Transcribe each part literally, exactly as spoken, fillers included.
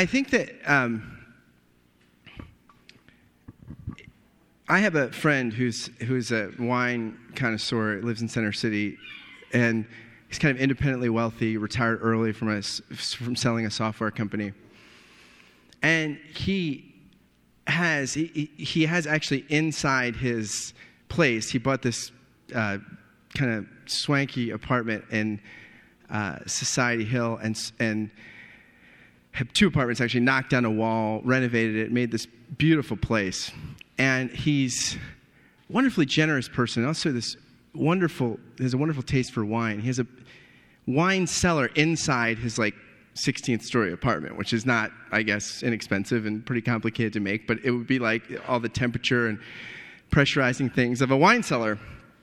I think that um, I have a friend who's who's a wine connoisseur, lives in Center City, and he's kind of independently wealthy, retired early from a, from selling a software company. And he has he, he has actually inside his place, he bought this uh, kind of swanky apartment in uh, Society Hill, and and had two apartments, actually knocked down a wall, renovated it, made this beautiful place. And he's a wonderfully generous person. Also, this wonderful, he has a wonderful taste for wine. He has a wine cellar inside his like sixteenth story apartment, which is not, I guess, inexpensive and pretty complicated to make, but it would be like all the temperature and pressurizing things of a wine cellar.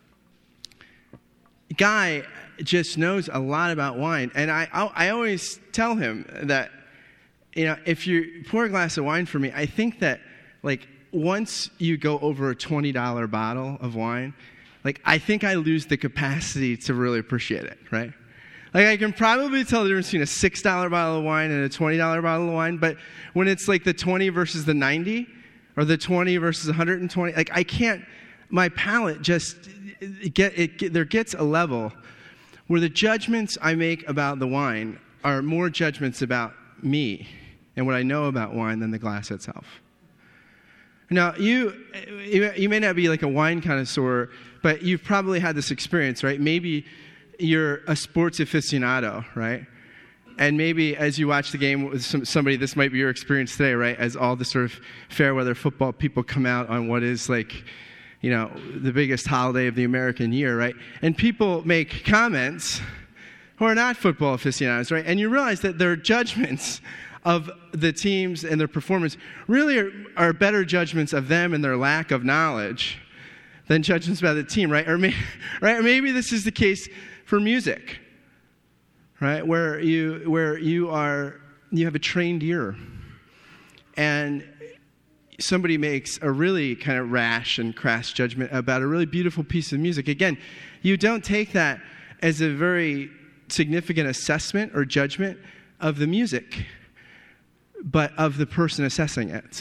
Guy just knows a lot about wine, and I I always tell him that, you know, if you pour a glass of wine for me, I think that like once you go over a twenty dollars bottle of wine, like I think I lose the capacity to really appreciate it, right? Like I can probably tell the difference between a six dollars bottle of wine and a twenty dollars bottle of wine, but when it's like the twenty versus the ninety, or the twenty versus one hundred twenty, like I can't, my palate just, get it, get, there gets a level where the judgments I make about the wine are more judgments about me and what I know about wine than the glass itself. Now, you you may not be like a wine connoisseur, but you've probably had this experience, right? Maybe you're a sports aficionado, right? And maybe as you watch the game with some, somebody, this might be your experience today, right? As all the sort of fair weather football people come out on what is like, you know, the biggest holiday of the American year, right? And people make comments who are not football aficionados, right? And you realize that their judgments of the teams and their performance really are, are better judgments of them and their lack of knowledge than judgments about the team, right? Or, may, right? Or maybe this is the case for music, right? Where you where you are you have a trained ear, and somebody makes a really kind of rash and crass judgment about a really beautiful piece of music. Again, you don't take that as a very significant assessment or judgment of the music, but of the person assessing it.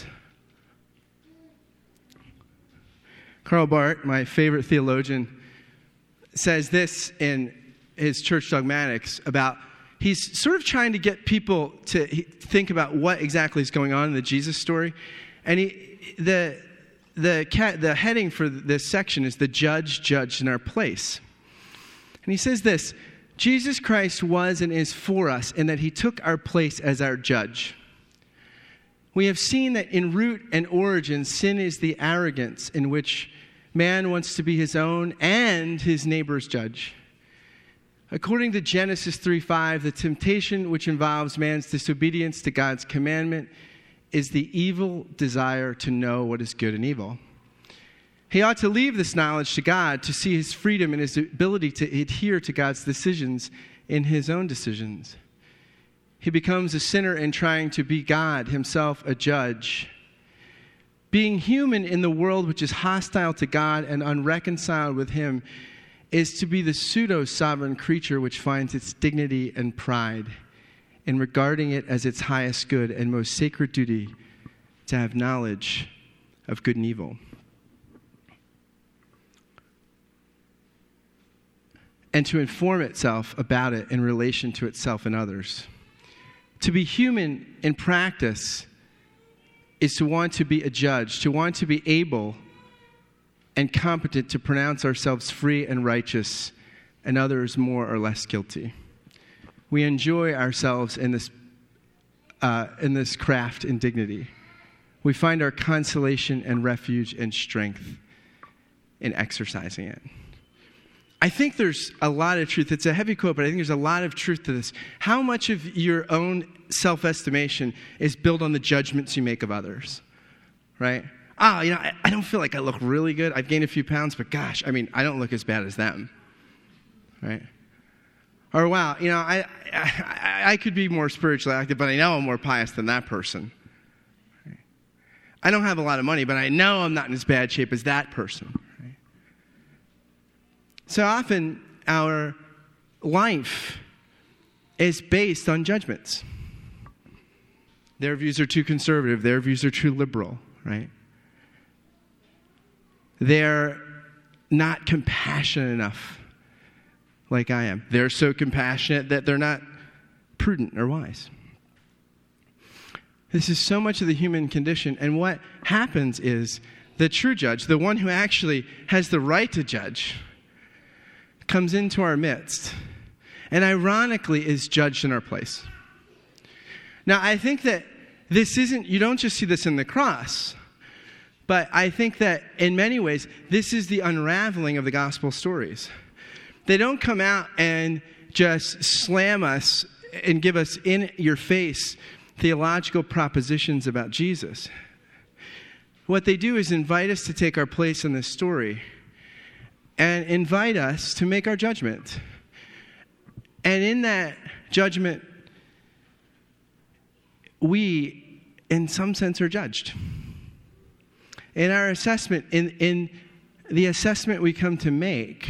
Karl Barth, my favorite theologian, says this in his Church Dogmatics about, he's sort of trying to get people to think about what exactly is going on in the Jesus story. And he, the, the, the heading for this section is the judge judged in our place. And he says this: Jesus Christ was and is for us in that he took our place as our judge. We have seen that in root and origin, sin is the arrogance in which man wants to be his own and his neighbor's judge. According to Genesis three five, the temptation which involves man's disobedience to God's commandment is the evil desire to know what is good and evil. He ought to leave this knowledge to God to see his freedom and his ability to adhere to God's decisions in his own decisions. He becomes a sinner in trying to be God, himself a judge. Being human in the world which is hostile to God and unreconciled with him is to be the pseudo-sovereign creature which finds its dignity and pride in regarding it as its highest good and most sacred duty to have knowledge of good and evil. And to inform itself about it in relation to itself and others. To be human in practice is to want to be a judge, to want to be able and competent to pronounce ourselves free and righteous and others more or less guilty. We enjoy ourselves in this uh, in this craft and dignity. We find our consolation and refuge and strength in exercising it. I think there's a lot of truth. It's a heavy quote, but I think there's a lot of truth to this. How much of your own self-estimation is built on the judgments you make of others, right? Oh, you know, I, I don't feel like I look really good. I've gained a few pounds, but gosh, I mean, I don't look as bad as them, right? Or, wow, you know, I, I, I could be more spiritually active, but I know I'm more pious than that person. Right? I don't have a lot of money, but I know I'm not in as bad shape as that person. Right? So often, our life is based on judgments. Their views are too conservative. Their views are too liberal, right? They're not compassionate enough like I am. They're so compassionate that they're not prudent or wise. This is so much of the human condition. And what happens is the true judge, the one who actually has the right to judge, comes into our midst and ironically is judged in our place. Now, I think that this isn't, you don't just see this in the cross, but I think that in many ways, this is the unraveling of the gospel stories. They don't come out and just slam us and give us in your face theological propositions about Jesus. What they do is invite us to take our place in this story and invite us to make our judgment. And in that judgment, we, in some sense, are judged. In our assessment, in, in the assessment we come to make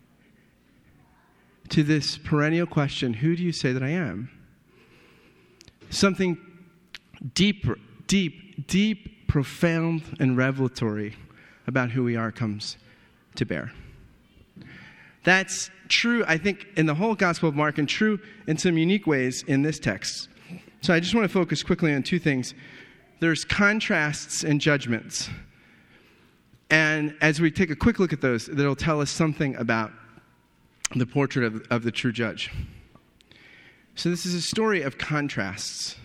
to this perennial question, who do you say that I am? Something deep, deep, deep, profound, and revelatory about who we are comes to bear. That's true, I think, in the whole Gospel of Mark, and true in some unique ways in this text. So I just want to focus quickly on two things. There's contrasts and judgments. And as we take a quick look at those, that'll tell us something about the portrait of, of the true judge. So this is a story of contrasts.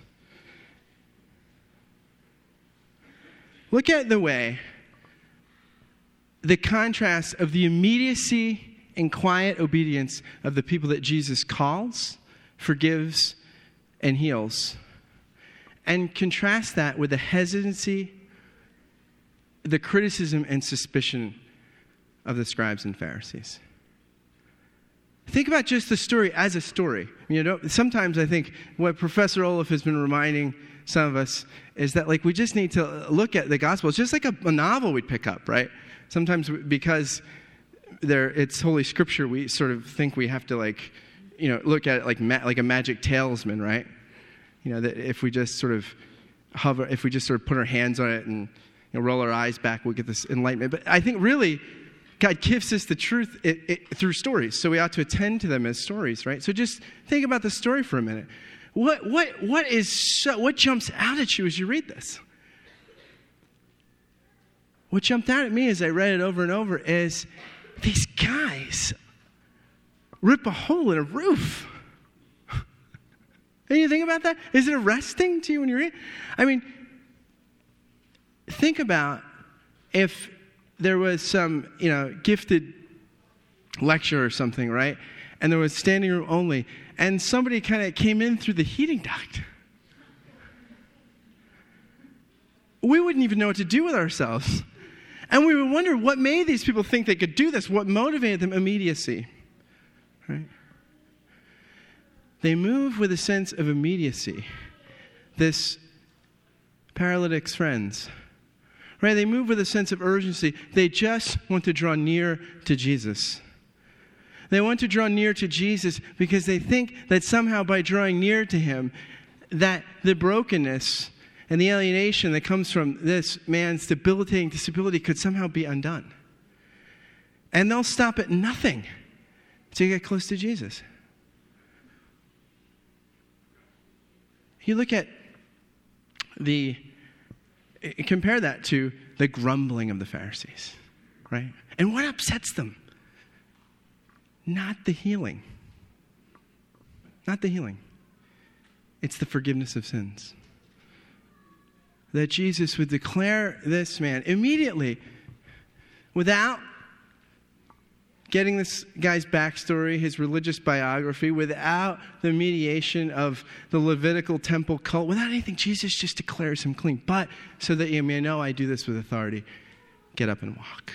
Look at the way the contrast of the immediacy and quiet obedience of the people that Jesus calls, forgives, and heals. And contrast that with the hesitancy, the criticism, and suspicion of the scribes and Pharisees. Think about just the story as a story. You know, sometimes I think what Professor Olaf has been reminding some of us is that, like, we just need to look at the gospel. It's just like a, a novel we'd pick up, right? Sometimes because there it's Holy Scripture, we sort of think we have to, like, you know, look at it like ma- like a magic talisman, right? You know, that if we just sort of hover, if we just sort of put our hands on it and, you know, roll our eyes back, we'll get this enlightenment. But I think really, God gives us the truth it, it, through stories, so we ought to attend to them as stories, right? So just think about the story for a minute. What what what is so, what jumps out at you as you read this? What jumped out at me as I read it over and over is these guys rip a hole in a roof. And you think about that? Is it arresting to you when you read? I mean, think about if there was some, you know, gifted lecture or something, right? And there was standing room only, and somebody kind of came in through the heating duct. We wouldn't even know what to do with ourselves. And we would wonder what made these people think they could do this, what motivated them. Immediacy, right? They move with a sense of immediacy. This paralytic's friends, right? They move with a sense of urgency. They just want to draw near to Jesus. They want to draw near to Jesus because they think that somehow by drawing near to him, that the brokenness and the alienation that comes from this man's debilitating disability could somehow be undone. And they'll stop at nothing to get close to Jesus. You look at the, compare that to the grumbling of the Pharisees, right? And what upsets them? Not the healing. Not the healing. It's the forgiveness of sins. That Jesus would declare this man immediately, without getting this guy's backstory, his religious biography, without the mediation of the Levitical temple cult, without anything. Jesus just declares him clean. But so that you may know I do this with authority, get up and walk.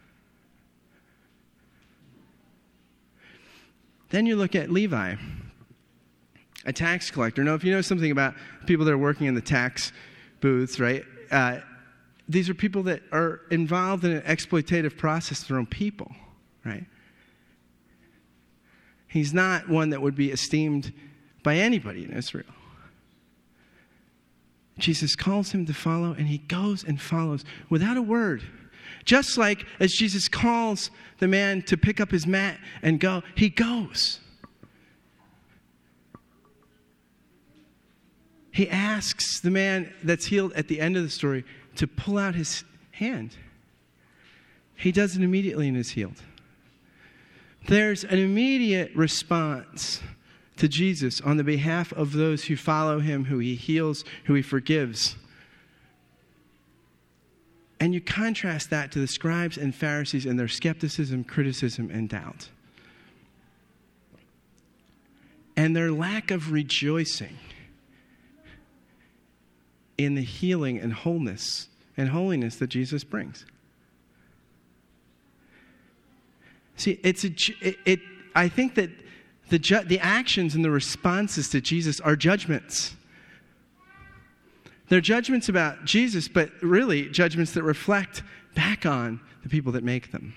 Then you look at Levi, a tax collector. Now, if you know something about people that are working in the tax booths, right? Uh, these are people that are involved in an exploitative process of their own people, right? He's not one that would be esteemed by anybody in Israel. Jesus calls him to follow, and he goes and follows without a word. Just like as Jesus calls the man to pick up his mat and go, he goes. He asks the man that's healed at the end of the story to pull out his hand. He does it immediately and is healed. There's an immediate response to Jesus on the behalf of those who follow him, who he heals, who he forgives. And you contrast that to the scribes and Pharisees and their skepticism, criticism, and doubt. And their lack of rejoicing in the healing and wholeness and holiness that Jesus brings. See, it's a, it, it I think that the ju- the actions and the responses to Jesus are judgments. They're judgments about Jesus, but really judgments that reflect back on the people that make them.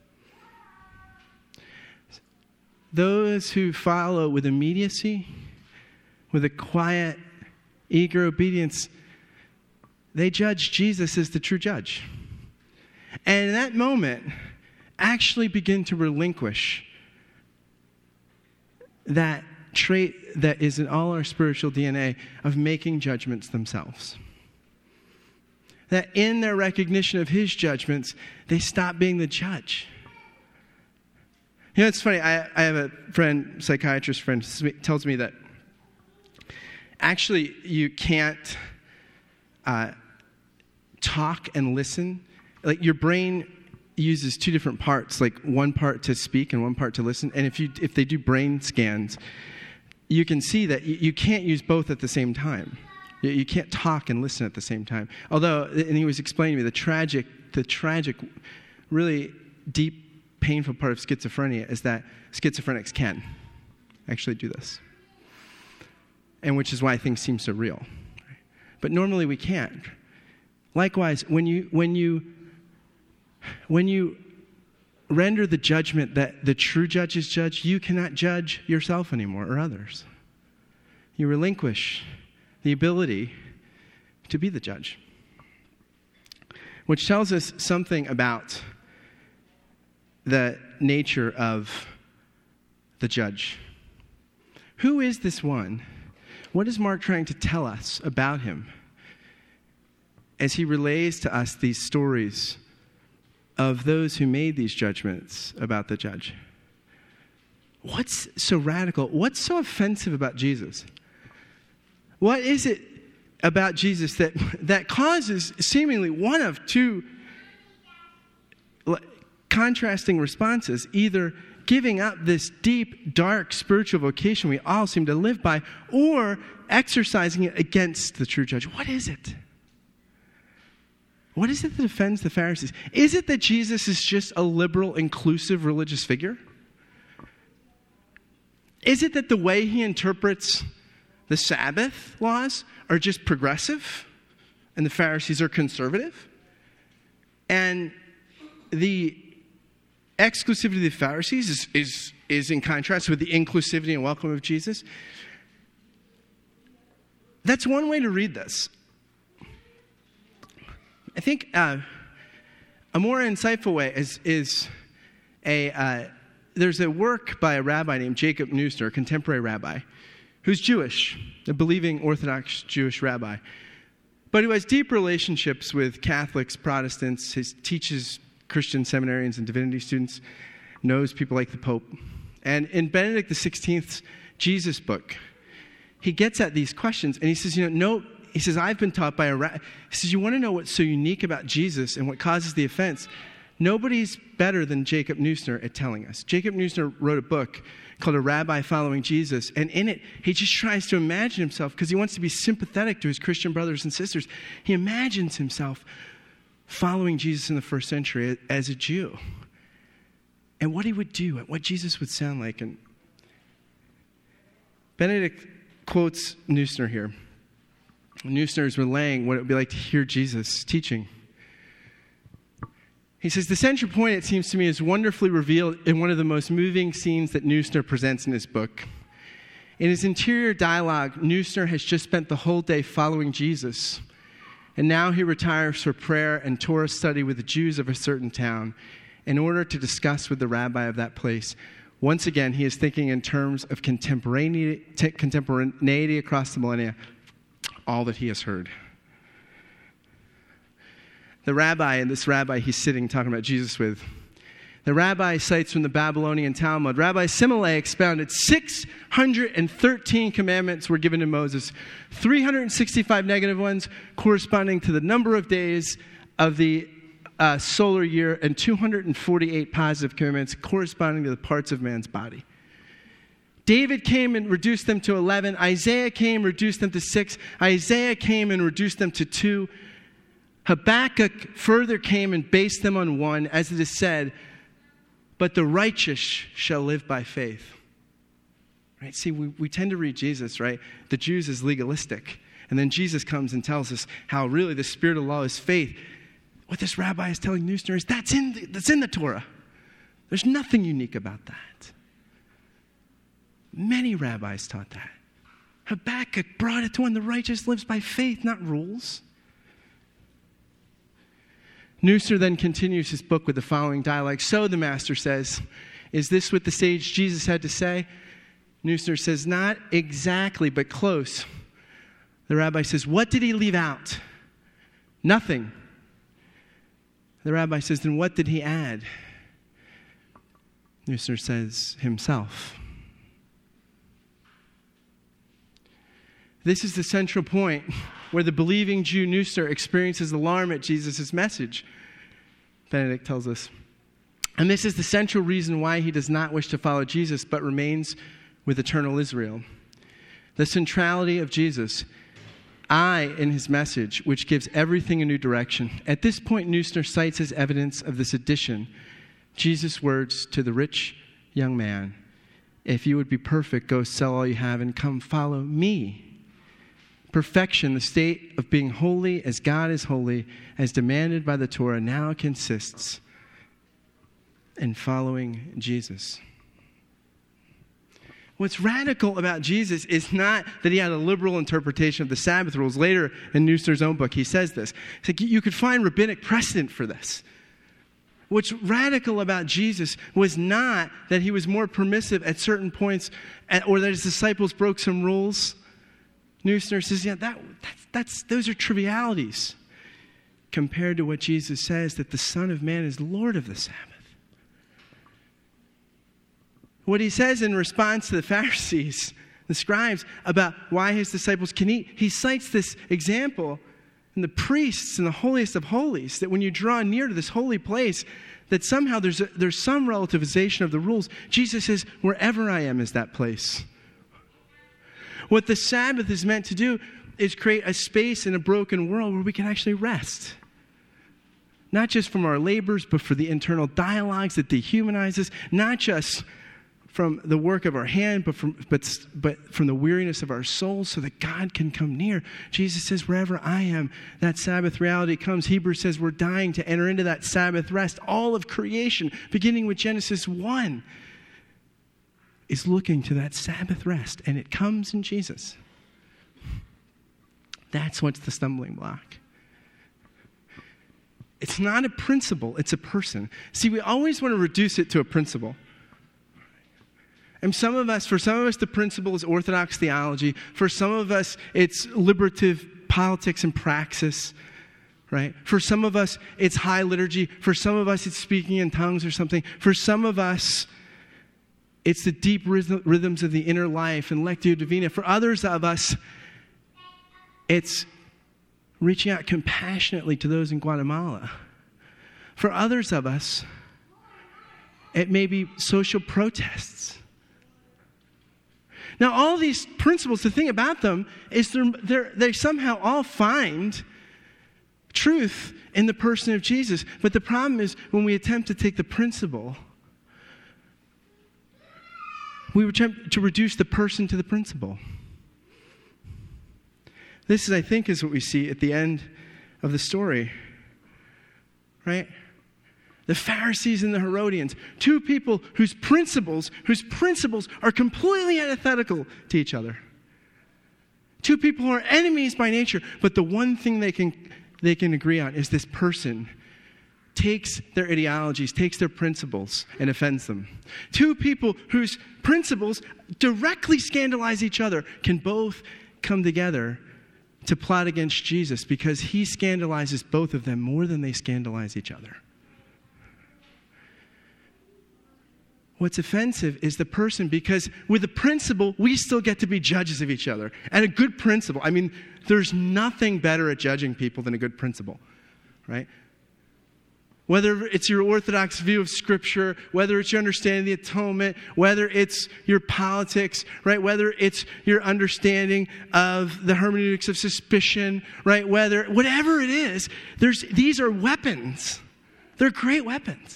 Those who follow with immediacy, with a quiet, eager obedience, they judge Jesus as the true judge. And in that moment, actually begin to relinquish that trait that is in all our spiritual D N A of making judgments themselves. That in their recognition of his judgments, they stop being the judge. You know, it's funny. I, I have a friend, psychiatrist friend, tells me that actually you can't uh, talk and listen. Like your brain uses two different parts, like one part to speak and one part to listen. And if you if they do brain scans, you can see that you, you can't use both at the same time. You, you can't talk and listen at the same time. Although, and he was explaining to me the tragic, the tragic, really deep, painful part of schizophrenia is that schizophrenics can actually do this. And which is why things seem so real. But normally we can't. Likewise, when you when you when you render the judgment that the true judges judge, you cannot judge yourself anymore or others. You relinquish the ability to be the judge. Which tells us something about the nature of the judge. Who is this one? What is Mark trying to tell us about him as he relays to us these stories of those who made these judgments about the judge? What's so radical? What's so offensive about Jesus? What is it about Jesus that, that causes seemingly one of two contrasting responses, either giving up this deep, dark spiritual vocation we all seem to live by, or exercising it against the true judge? What is it? What is it that offends the Pharisees? Is it that Jesus is just a liberal, inclusive religious figure? Is it that the way he interprets the Sabbath laws are just progressive and the Pharisees are conservative? And the exclusivity of the Pharisees is, is, is in contrast with the inclusivity and welcome of Jesus? That's one way to read this. I think uh, a more insightful way is, is a uh, there's a work by a rabbi named Jacob Neusner, a contemporary rabbi, who's Jewish, a believing Orthodox Jewish rabbi, but who has deep relationships with Catholics, Protestants. He teaches Christian seminarians and divinity students, knows people like the Pope. And in Benedict the sixteenth's Jesus book, he gets at these questions, and he says, you know, no, he says, I've been taught by a rabbi. He says, you want to know what's so unique about Jesus and what causes the offense? Nobody's better than Jacob Neusner at telling us. Jacob Neusner wrote a book called A Rabbi Following Jesus, and in it, he just tries to imagine himself, because he wants to be sympathetic to his Christian brothers and sisters. He imagines himself following Jesus in the first century as a Jew, and what he would do, and what Jesus would sound like. And Benedict quotes Neusner here. Neusner is relaying what it would be like to hear Jesus teaching. He says, the central point, it seems to me, is wonderfully revealed in one of the most moving scenes that Neusner presents in his book. In his interior dialogue, Neusner has just spent the whole day following Jesus. And now he retires for prayer and Torah study with the Jews of a certain town in order to discuss with the rabbi of that place. Once again, he is thinking in terms of contemporaneity, contemporaneity across the millennia, all that he has heard. The rabbi, and this rabbi he's sitting talking about Jesus with, the rabbi cites from the Babylonian Talmud. Rabbi Simele expounded six hundred thirteen commandments were given to Moses, three hundred sixty-five negative ones corresponding to the number of days of the uh, solar year, and two hundred forty-eight positive commandments corresponding to the parts of man's body. David came and reduced them to eleven. Isaiah came, reduced them to six. Isaiah came and reduced them to two. Habakkuk further came and based them on one, as it is said, but the righteous shall live by faith. Right? See, we, we tend to read Jesus, right? The Jews is legalistic. And then Jesus comes and tells us how really the spirit of law is faith. What this rabbi is telling Neusner is that's in the, that's in the Torah. There's nothing unique about that. Many rabbis taught that. Habakkuk brought it to when the righteous lives by faith, not rules. Neusner then continues his book with the following dialogue. So, the master says, is this what the sage Jesus had to say? Neusner says, not exactly, but close. The rabbi says, what did he leave out? Nothing. The rabbi says, then what did he add? Neusner says, himself. This is the central point where the believing Jew Neusner experiences alarm at Jesus' message, Benedict tells us. And this is the central reason why he does not wish to follow Jesus, but remains with eternal Israel. The centrality of Jesus, I in his message, which gives everything a new direction. At this point, Neusner cites as evidence of this addition Jesus' words to the rich young man, if you would be perfect, go sell all you have and come follow me. Perfection, the state of being holy as God is holy, as demanded by the Torah, now consists in following Jesus. What's radical about Jesus is not that he had a liberal interpretation of the Sabbath rules. Later in Neusner's own book, he says this. It's like you could find rabbinic precedent for this. What's radical about Jesus was not that he was more permissive at certain points or that his disciples broke some rules. Neusner says, yeah, that, that's, that's, those are trivialities compared to what Jesus says, that the Son of Man is Lord of the Sabbath. What he says in response to the Pharisees, the scribes, about why his disciples can eat, he cites this example in the priests in the holiest of holies, that when you draw near to this holy place, that somehow there's, a, there's some relativization of the rules. Jesus says, wherever I am is that place. What the Sabbath is meant to do is create a space in a broken world where we can actually rest. Not just from our labors, but for the internal dialogues that dehumanize us. Not just from the work of our hand, but from, but, but from the weariness of our souls so that God can come near. Jesus says, wherever I am, that Sabbath reality comes. Hebrews says we're dying to enter into that Sabbath rest. All of creation, beginning with Genesis one, is looking to that Sabbath rest, and it comes in Jesus. That's what's the stumbling block. It's not a principle, it's a person. See, we always want to reduce it to a principle. And some of us, for some of us, the principle is Orthodox theology. For some of us, it's liberative politics and praxis, right? For some of us, it's high liturgy. For some of us, it's speaking in tongues or something. For some of us, it's the deep rhythms of the inner life and Lectio Divina. For others of us, it's reaching out compassionately to those in Guatemala. For others of us, it may be social protests. Now, all these principles, the thing about them is they're, they're, they somehow all find truth in the person of Jesus. But the problem is when we attempt to take the principle, we attempt to reduce the person to the principle. This is, I think, is what we see at the end of the story. Right? the Pharisees and the Herodians, two people whose principles, whose principles are completely antithetical to each other. Two people who are enemies by nature, but the one thing they can they can agree on is this person takes their ideologies, takes their principles, and offends them. Two people whose principles directly scandalize each other can both come together to plot against Jesus because he scandalizes both of them more than they scandalize each other. What's offensive is the person, because with a principle, we still get to be judges of each other. And a good principle, I mean, there's nothing better at judging people than a good principle, right? Whether it's your orthodox view of Scripture, whether it's your understanding of the atonement, whether it's your politics, right? Whether it's your understanding of the hermeneutics of suspicion, right? Whether, whatever it is, there's these are weapons. They're great weapons.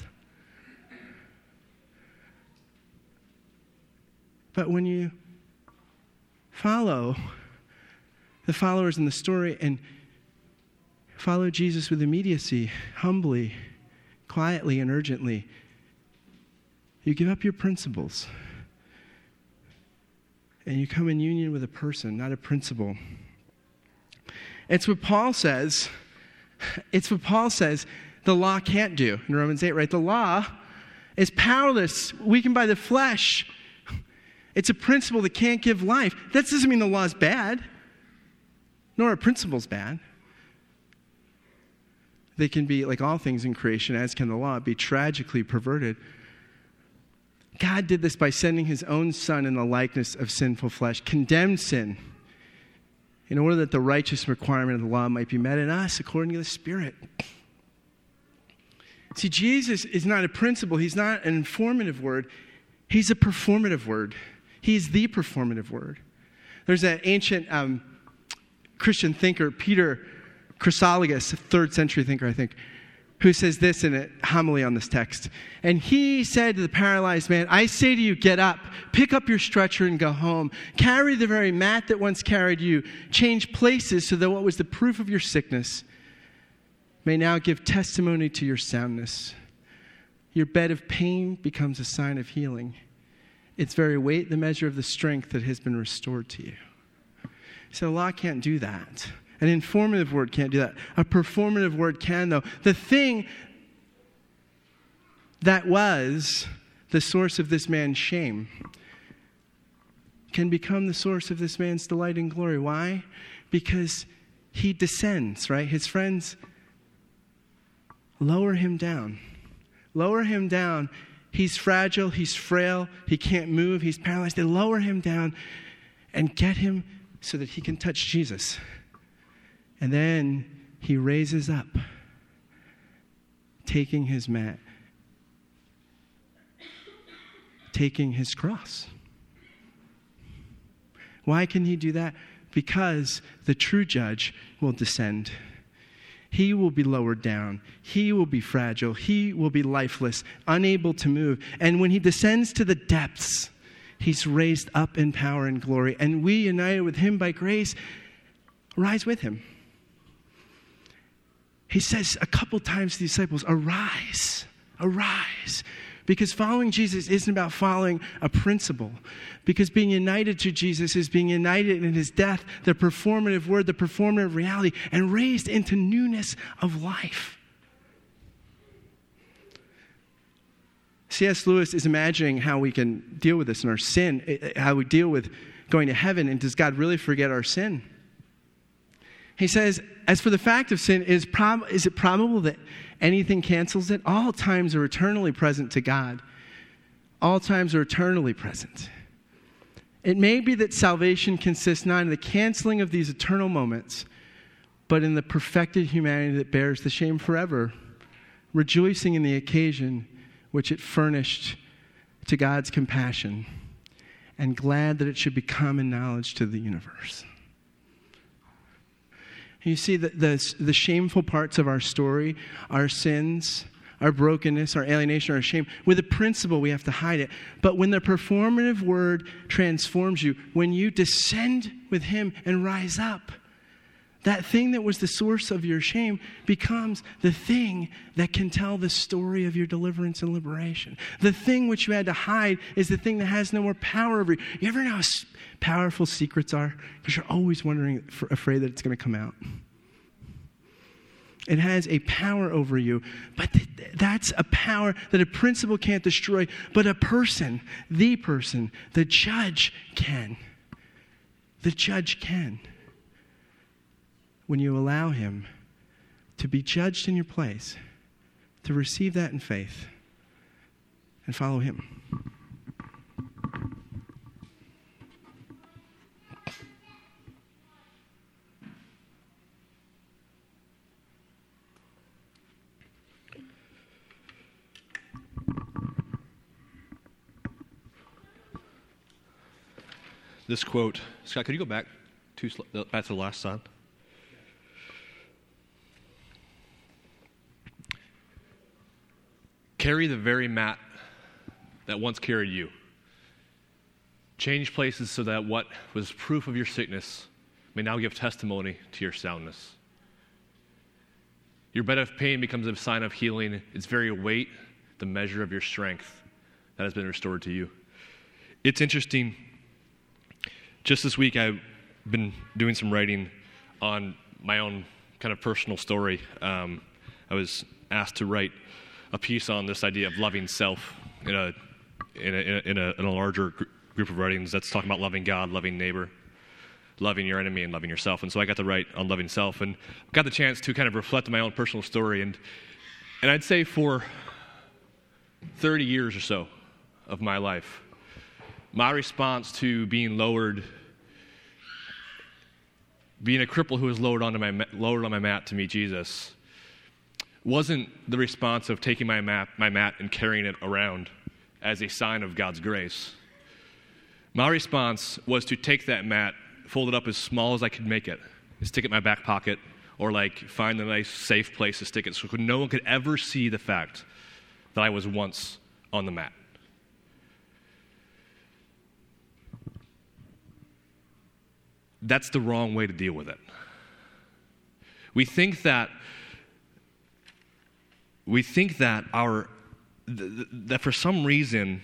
But when you follow the followers in the story and follow Jesus with immediacy, humbly, quietly, and urgently, you give up your principles. And you come in union with a person, not a principle. It's what Paul says. It's what Paul says the law can't do in Romans eight, right? The law is powerless, weakened by the flesh. It's a principle that can't give life. That doesn't mean the law is bad, nor are principles bad. They can be, like all things in creation, as can the law, be tragically perverted. God did this by sending his own Son in the likeness of sinful flesh, condemned sin, in order that the righteous requirement of the law might be met in us according to the Spirit. See, Jesus is not a principle. He's not an informative word. He's a performative word. He's the performative word. There's an ancient um, Christian thinker, Peter Chrysologus, a third century thinker, I think, who says this in a homily on this text. And he said to the paralyzed man, I say to you, get up, pick up your stretcher and go home. Carry the very mat that once carried you. Change places so that what was the proof of your sickness may now give testimony to your soundness. Your bed of pain becomes a sign of healing. Its very weight, the measure of the strength that has been restored to you. So the law can't do that. An informative word can't do that. A performative word can, though. The thing that was the source of this man's shame can become the source of this man's delight and glory. Why? Because he descends, right? His friends lower him down. Lower him down. He's fragile, he's frail, he can't move, he's paralyzed. They lower him down and get him so that he can touch Jesus. And then he raises up, taking his mat, taking his cross. Why can he do that? Because the true judge will descend. He will be lowered down. He will be fragile. He will be lifeless, unable to move. And when he descends to the depths, he's raised up in power and glory. And we, united with him by grace, rise with him. He says a couple times to the disciples, arise, arise. Because following Jesus isn't about following a principle. Because being united to Jesus is being united in his death, the performative word, the performative reality, and raised into newness of life. C S Lewis is imagining how we can deal with this in our sin, how we deal with going to heaven, and does God really forget our sin? He says, as for the fact of sin, is, prob- is it probable that anything cancels it? All times are eternally present to God. All times are eternally present. It may be that salvation consists not in the canceling of these eternal moments, but in the perfected humanity that bears the shame forever, rejoicing in the occasion which it furnished to God's compassion, and glad that it should become in knowledge to the universe. You see, the, the, the shameful parts of our story, our sins, our brokenness, our alienation, our shame, with a principle, we have to hide it. But when the performative word transforms you, when you descend with him and rise up, that thing that was the source of your shame becomes the thing that can tell the story of your deliverance and liberation. The thing which you had to hide is the thing that has no more power over you. You ever know how powerful secrets are? Because you're always wondering, afraid that it's going to come out. It has a power over you, but th- that's a power that a principle can't destroy, but a person, the person, the judge can. The judge can. When you allow him to be judged in your place, to receive that in faith and follow him. This quote, Scott, could you go back to, back to the last slide? Carry the very mat that once carried you. Change places so that what was proof of your sickness may now give testimony to your soundness. Your bed of pain becomes a sign of healing. Its very weight, the measure of your strength that has been restored to you. It's interesting. Just this week, I've been doing some writing on my own kind of personal story. Um, I was asked to write a piece on this idea of loving self in a in a, in a, in a larger gr- group of writings that's talking about loving God, loving neighbor, loving your enemy, and loving yourself. And so I got to write on loving self, and got the chance to kind of reflect on my own personal story. And and I'd say for thirty years or so of my life, my response to being lowered, being a cripple who was lowered onto my lowered on my mat to meet Jesus, wasn't the response of taking my mat, my mat and carrying it around as a sign of God's grace. My response was to take that mat, fold it up as small as I could make it, and stick it in my back pocket, or like find a nice safe place to stick it so no one could ever see the fact that I was once on the mat. That's the wrong way to deal with it. We think that we think that our th- that for some reason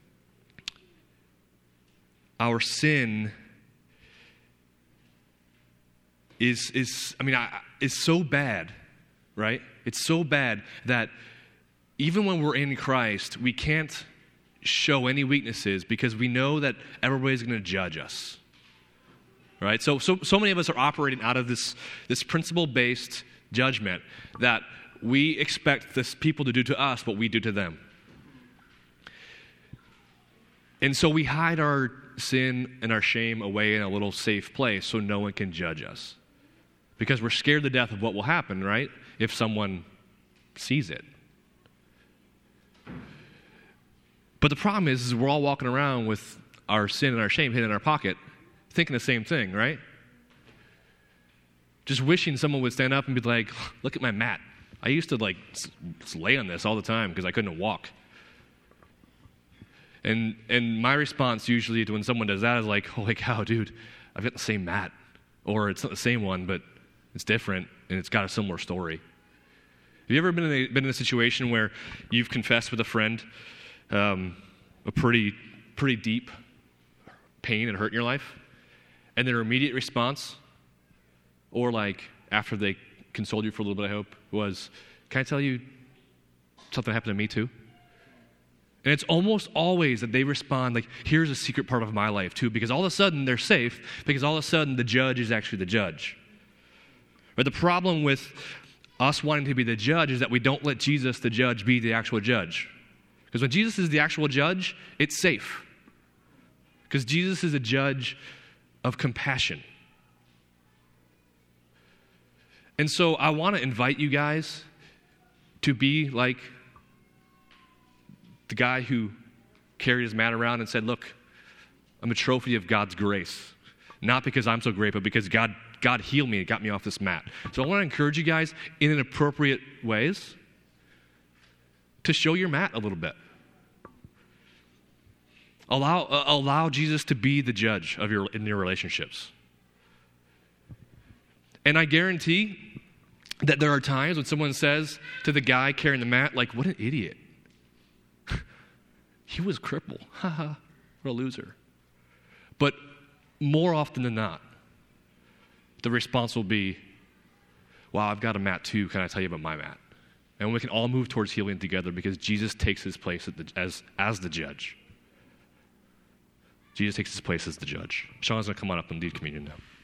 our sin is is I mean I, is so bad, right? It's so bad that even when we're in Christ, we can't show any weaknesses because we know that everybody's going to judge us. Right? So, so so many of us are operating out of this, this principle-based judgment that we expect this people to do to us what we do to them. And so we hide our sin and our shame away in a little safe place so no one can judge us. Because we're scared to death of what will happen, right? If someone sees it. But the problem is, is we're all walking around with our sin and our shame hidden in our pocket, thinking the same thing, right? Just wishing someone would stand up and be like, look at my mat. I used to like s- lay on this all the time because I couldn't walk. And and my response usually to when someone does that is like, holy cow, dude, I've got the same mat. Or it's not the same one, but it's different and it's got a similar story. Have you ever been in a, been in a situation where you've confessed with a friend um, a pretty pretty deep pain and hurt in your life? And their immediate response, or like after they consoled you for a little bit of hope, was, can I tell you something happened to me too? And it's almost always that they respond like, here's a secret part of my life too, because all of a sudden they're safe, because all of a sudden the judge is actually the judge. But the problem with us wanting to be the judge is that we don't let Jesus, the judge, be the actual judge. Because when Jesus is the actual judge, it's safe. Because Jesus is a judge of compassion. And so I want to invite you guys to be like the guy who carried his mat around and said, look, I'm a trophy of God's grace. Not because I'm so great, but because God, God healed me and got me off this mat. So I want to encourage you guys in an appropriate ways to show your mat a little bit. Allow uh, allow Jesus to be the judge of your in your relationships. And I guarantee that there are times when someone says to the guy carrying the mat, like, what an idiot. He was crippled. Ha ha, what a loser. But more often than not, the response will be, wow, I've got a mat too. Can I tell you about my mat? And we can all move towards healing together because Jesus takes his place at the, as, as the judge. Jesus takes his place as the judge. Sean's going to come on up and lead communion now.